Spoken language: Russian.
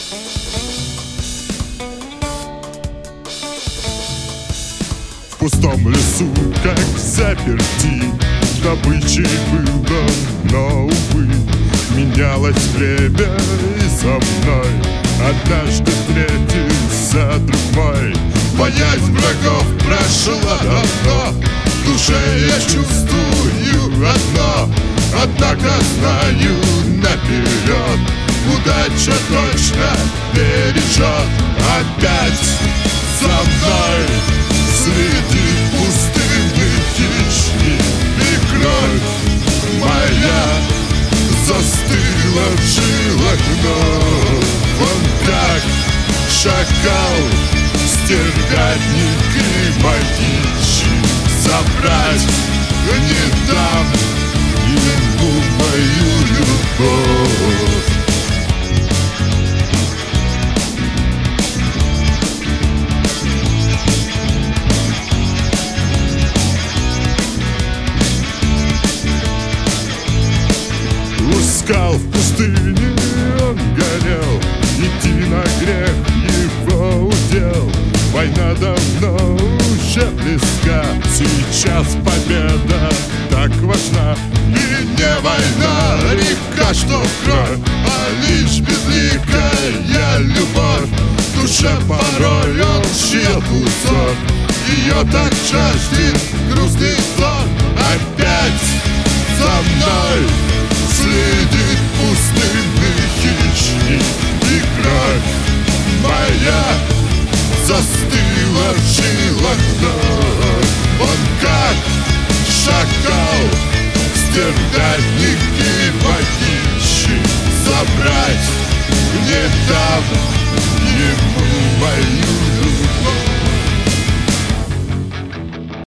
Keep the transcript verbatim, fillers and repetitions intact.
В пустом лесу, как заперти, добычей было, но, увы, менялось время и со мной однажды встретился друг мой. Боязнь врагов прошла давно, в душе я чувствую одно, однако знаю наперед, удача точно бережет. Опять за мной среди пустынных хищник, и кровь моя застыла в жилах, но он как шакал, стервятник и могильщик, забрать не дам ему мою любовь. У скал в пустыне он горел, идти на грех его удел. Война давно уже близка, сейчас победа так важна. И не война, река, что кровь, а лишь безликая любовь. В душе порой он щел кусок, ее так жаждет грустный сон. Опять за мной следит пустынный хищник, и кровь моя застыла в жилах, но он как шакал, стервятник и могильщик, забрать